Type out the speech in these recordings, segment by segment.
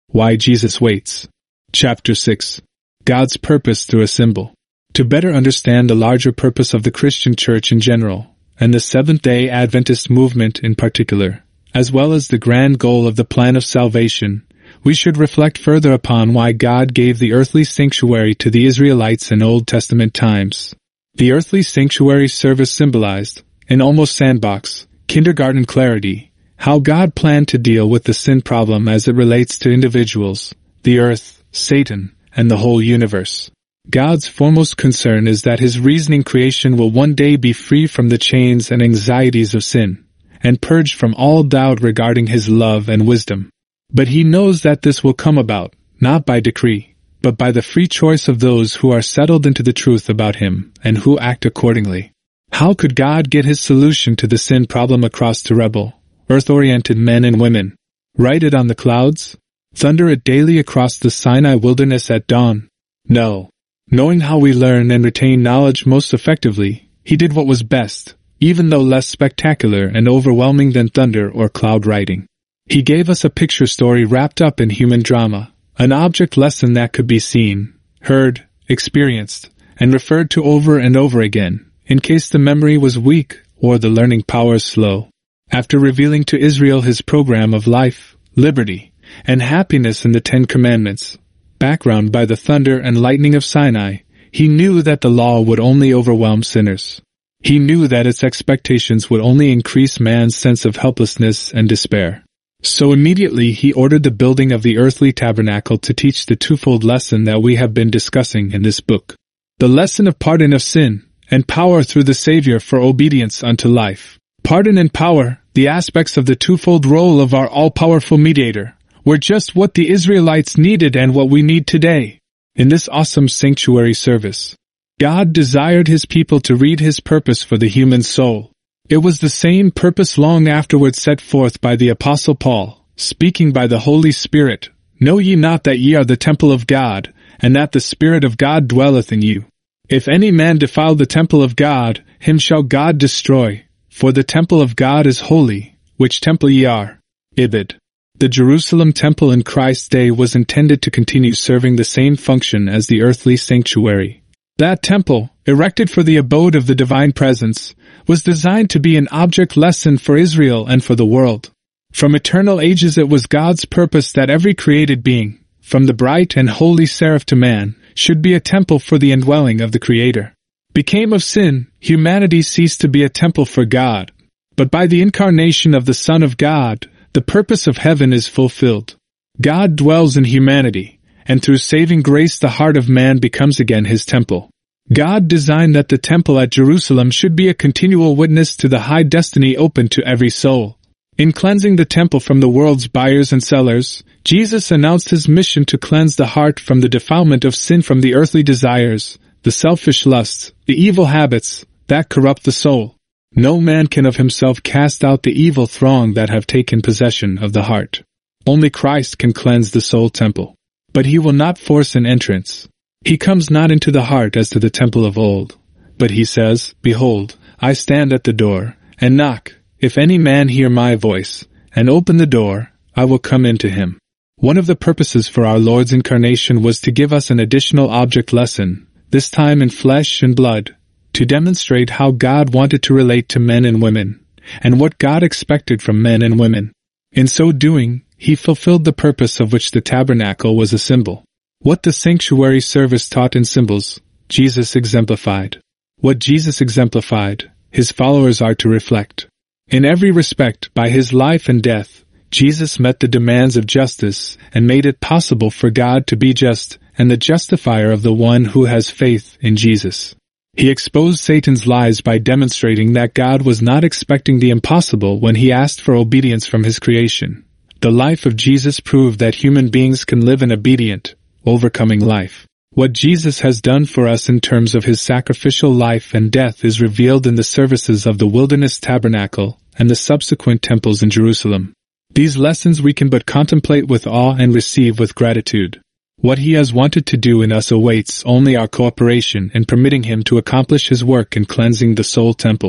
Why Jesus Waits. Chapter 6. God's Purpose Through a Symbol. To better understand the larger purpose of the Christian Church in general, and the Seventh-day Adventist movement in particular, as well as the grand goal of the plan of salvation, we should reflect further upon why God gave the earthly sanctuary to the Israelites in Old Testament times. The earthly sanctuary service symbolized, in almost sandbox, kindergarten clarity, how God planned to deal with the sin problem as it relates to individuals, the earth, Satan, and the whole universe. God's foremost concern is that His reasoning creation will one day be free from the chains and anxieties of sin, and purged from all doubt regarding His love and wisdom. But He knows that this will come about, not by decree, but by the free choice of those who are settled into the truth about Him and who act accordingly. How could God get His solution to the sin problem across to rebel, earth-oriented men and women? Write it on the clouds? Thunder it daily across the Sinai wilderness at dawn? No. Knowing how we learn and retain knowledge most effectively, He did what was best, even though less spectacular and overwhelming than thunder or cloud writing. He gave us a picture story wrapped up in human drama, an object lesson that could be seen, heard, experienced, and referred to over and over again, in case the memory was weak or the learning powers slow. After revealing to Israel His program of life, liberty, and happiness in the Ten Commandments, background by the thunder and lightning of Sinai, He knew that the law would only overwhelm sinners. He knew that its expectations would only increase man's sense of helplessness and despair. So immediately He ordered the building of the earthly tabernacle to teach the twofold lesson that we have been discussing in this book. The lesson of pardon of sin, and power through the Savior for obedience unto life. Pardon and power, the aspects of the twofold role of our all-powerful mediator, were just what the Israelites needed and what we need today. In this awesome sanctuary service, God desired His people to read His purpose for the human soul. It was the same purpose long afterward set forth by the Apostle Paul, speaking by the Holy Spirit. Know ye not that ye are the temple of God, and that the Spirit of God dwelleth in you? If any man defile the temple of God, him shall God destroy. For the temple of God is holy, which temple ye are. Ibid. The Jerusalem temple in Christ's day was intended to continue serving the same function as the earthly sanctuary. That temple, erected for the abode of the divine presence, was designed to be an object lesson for Israel and for the world. From eternal ages it was God's purpose that every created being, from the bright and holy seraph to man, should be a temple for the indwelling of the Creator. Became of sin, humanity ceased to be a temple for God. But by the incarnation of the Son of God, the purpose of heaven is fulfilled. God dwells in humanity, and through saving grace the heart of man becomes again His temple. God designed that the temple at Jerusalem should be a continual witness to the high destiny open to every soul. In cleansing the temple from the world's buyers and sellers, Jesus announced His mission to cleanse the heart from the defilement of sin, from the earthly desires, the selfish lusts, the evil habits that corrupt the soul. No man can of himself cast out the evil throng that have taken possession of the heart. Only Christ can cleanse the soul temple. But He will not force an entrance. He comes not into the heart as to the temple of old. But He says, Behold, I stand at the door, and knock. If any man hear my voice, and open the door, I will come into him. One of the purposes for our Lord's incarnation was to give us an additional object lesson, this time in flesh and blood, to demonstrate how God wanted to relate to men and women, and what God expected from men and women. In so doing, He fulfilled the purpose of which the tabernacle was a symbol. What the sanctuary service taught in symbols, Jesus exemplified. What Jesus exemplified, His followers are to reflect. In every respect, by His life and death, Jesus met the demands of justice and made it possible for God to be just and the justifier of the one who has faith in Jesus. He exposed Satan's lies by demonstrating that God was not expecting the impossible when He asked for obedience from His creation. The life of Jesus proved that human beings can live an obedient, overcoming life. What Jesus has done for us in terms of His sacrificial life and death is revealed in the services of the wilderness tabernacle and the subsequent temples in Jerusalem. These lessons we can but contemplate with awe and receive with gratitude. What He has wanted to do in us awaits only our cooperation in permitting Him to accomplish His work in cleansing the soul temple.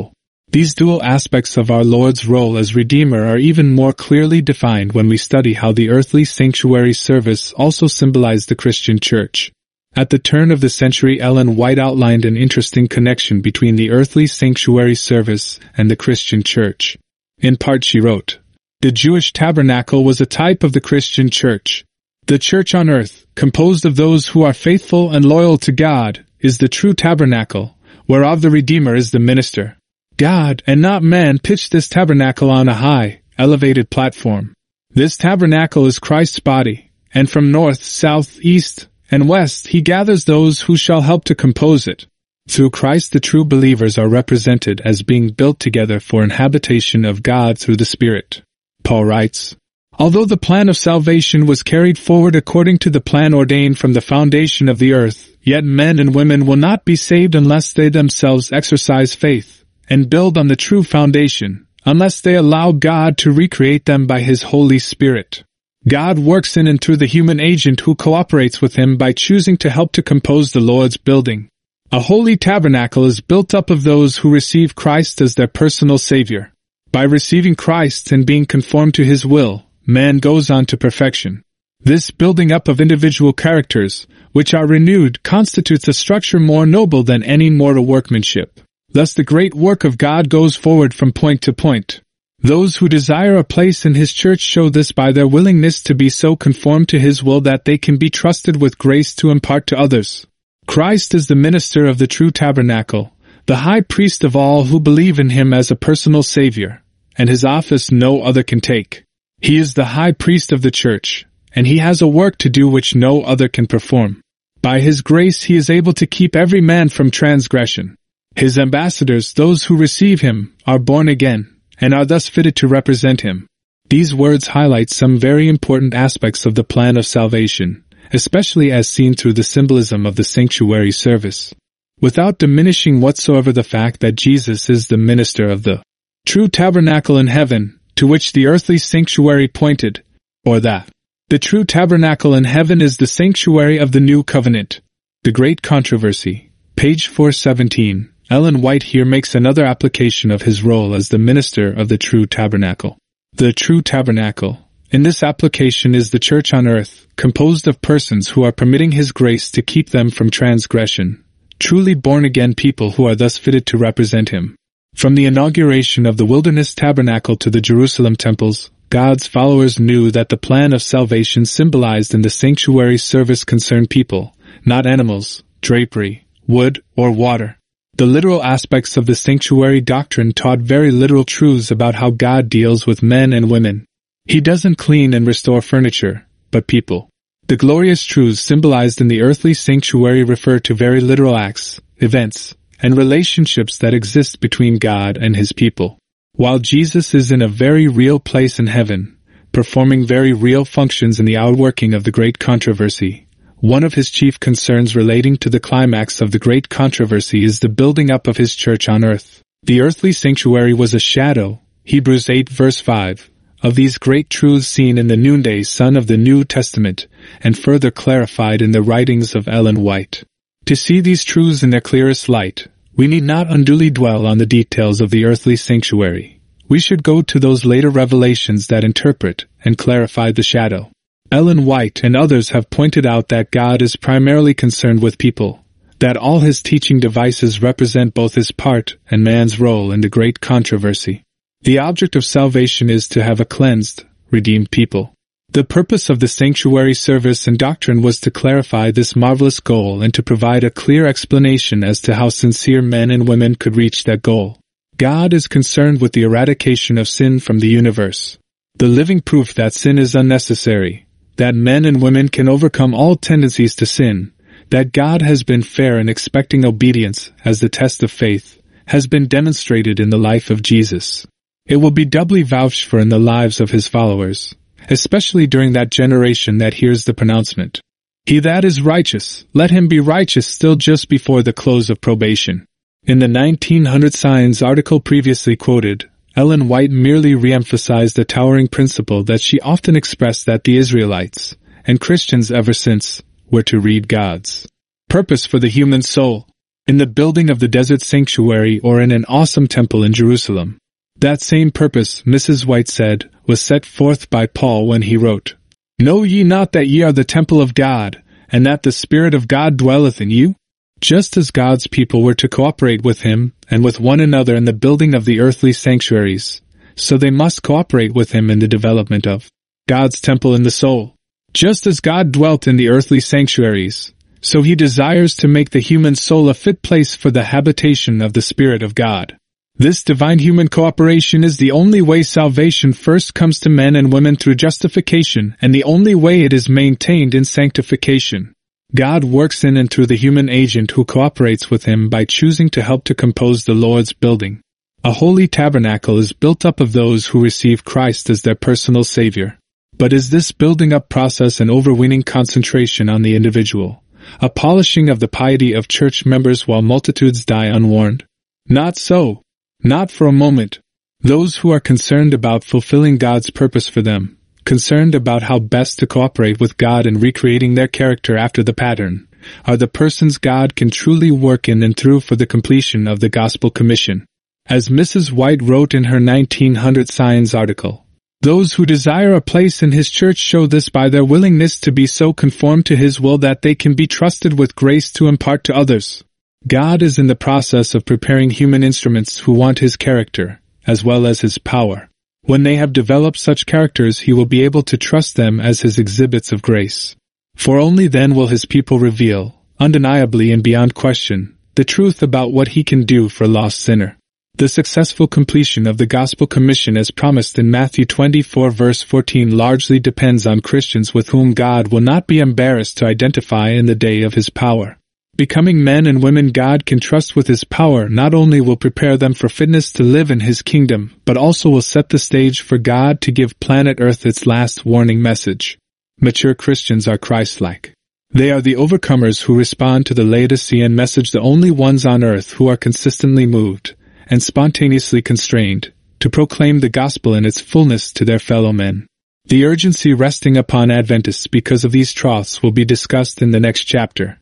These dual aspects of our Lord's role as Redeemer are even more clearly defined when we study how the earthly sanctuary service also symbolized the Christian Church. At the turn of the century, Ellen White outlined an interesting connection between the earthly sanctuary service and the Christian Church. In part, she wrote, "The Jewish tabernacle was a type of the Christian Church. The Church on earth, composed of those who are faithful and loyal to God, is the true tabernacle, whereof the Redeemer is the minister. God, and not man, pitched this tabernacle on a high, elevated platform. This tabernacle is Christ's body, and from north, south, east, and west he gathers those who shall help to compose it. Through Christ the true believers are represented as being built together for an habitation of God through the Spirit." Paul writes, "Although the plan of salvation was carried forward according to the plan ordained from the foundation of the earth, yet men and women will not be saved unless they themselves exercise faith and build on the true foundation, unless they allow God to recreate them by His Holy Spirit. God works in and through the human agent who cooperates with Him by choosing to help to compose the Lord's building. A holy tabernacle is built up of those who receive Christ as their personal Savior. By receiving Christ and being conformed to His will, man goes on to perfection. This building up of individual characters, which are renewed, constitutes a structure more noble than any mortal workmanship. Thus the great work of God goes forward from point to point. Those who desire a place in His church show this by their willingness to be so conformed to His will that they can be trusted with grace to impart to others. Christ is the minister of the true tabernacle, the high priest of all who believe in Him as a personal Savior, and His office no other can take. He is the high priest of the church, and He has a work to do which no other can perform. By His grace He is able to keep every man from transgression. His ambassadors, those who receive Him, are born again, and are thus fitted to represent Him. These words highlight some very important aspects of the plan of salvation, especially as seen through the symbolism of the sanctuary service. Without diminishing whatsoever the fact that Jesus is the minister of the true tabernacle in heaven, to which the earthly sanctuary pointed, or that the true tabernacle in heaven is the sanctuary of the new covenant. The Great Controversy, page 417. Ellen White here makes another application of His role as the minister of the true tabernacle. The true tabernacle, in this application, is the church on earth, composed of persons who are permitting His grace to keep them from transgression, truly born-again people who are thus fitted to represent Him. From the inauguration of the wilderness tabernacle to the Jerusalem temples, God's followers knew that the plan of salvation symbolized in the sanctuary service concerned people, not animals, drapery, wood, or water. The literal aspects of the sanctuary doctrine taught very literal truths about how God deals with men and women. He doesn't clean and restore furniture, but people. The glorious truths symbolized in the earthly sanctuary refer to very literal acts, events, and relationships that exist between God and His people. While Jesus is in a very real place in heaven, performing very real functions in the outworking of the Great Controversy, one of His chief concerns relating to the climax of the Great Controversy is the building up of His church on earth. The earthly sanctuary was a shadow, Hebrews 8 verse 5, of these great truths seen in the noonday sun of the New Testament, and further clarified in the writings of Ellen White. To see these truths in their clearest light, we need not unduly dwell on the details of the earthly sanctuary. We should go to those later revelations that interpret and clarify the shadow. Ellen White and others have pointed out that God is primarily concerned with people, that all His teaching devices represent both His part and man's role in the Great Controversy. The object of salvation is to have a cleansed, redeemed people. The purpose of the sanctuary service and doctrine was to clarify this marvelous goal and to provide a clear explanation as to how sincere men and women could reach that goal. God is concerned with the eradication of sin from the universe, the living proof that sin is unnecessary, that men and women can overcome all tendencies to sin, that God has been fair in expecting obedience as the test of faith, has been demonstrated in the life of Jesus. It will be doubly vouched for in the lives of His followers, especially during that generation that hears the pronouncement, "He that is righteous, let him be righteous," still just before the close of probation. In the 1900 Science article previously quoted, Ellen White merely re-emphasized a towering principle that she often expressed, that the Israelites, and Christians ever since, were to read God's purpose for the human soul. in the building of the desert sanctuary or in an awesome temple in Jerusalem. That same purpose, Mrs. White said, was set forth by Paul when he wrote, "Know ye not that ye are the temple of God, and that the Spirit of God dwelleth in you?" Just as God's people were to cooperate with Him and with one another in the building of the earthly sanctuaries, so they must cooperate with Him in the development of God's temple in the soul. Just as God dwelt in the earthly sanctuaries, so He desires to make the human soul a fit place for the habitation of the Spirit of God. This divine human cooperation is the only way salvation first comes to men and women through justification, and the only way it is maintained in sanctification. God works in and through the human agent who cooperates with Him by choosing to help to compose the Lord's building. A holy tabernacle is built up of those who receive Christ as their personal Savior. But is this building up process an overweening concentration on the individual, a polishing of the piety of church members while multitudes die unwarned? Not so. Not for a moment. Those who are concerned about fulfilling God's purpose for them, concerned about how best to cooperate with God in recreating their character after the pattern, are the persons God can truly work in and through for the completion of the Gospel Commission. As Mrs. White wrote in her 1900 Science article, "Those who desire a place in His church show this by their willingness to be so conformed to His will that they can be trusted with grace to impart to others." God is in the process of preparing human instruments who want His character, as well as His power. When they have developed such characters, He will be able to trust them as His exhibits of grace. For only then will His people reveal, undeniably and beyond question, the truth about what He can do for a lost sinner. The successful completion of the Gospel Commission as promised in Matthew 24 verse 14 largely depends on Christians with whom God will not be embarrassed to identify in the day of His power. Becoming men and women God can trust with His power not only will prepare them for fitness to live in His kingdom, but also will set the stage for God to give planet Earth its last warning message. Mature Christians are Christ-like. They are the overcomers who respond to the Laodicean message, the only ones on earth who are consistently moved and spontaneously constrained to proclaim the gospel in its fullness to their fellow men. The urgency resting upon Adventists because of these troughs will be discussed in the next chapter.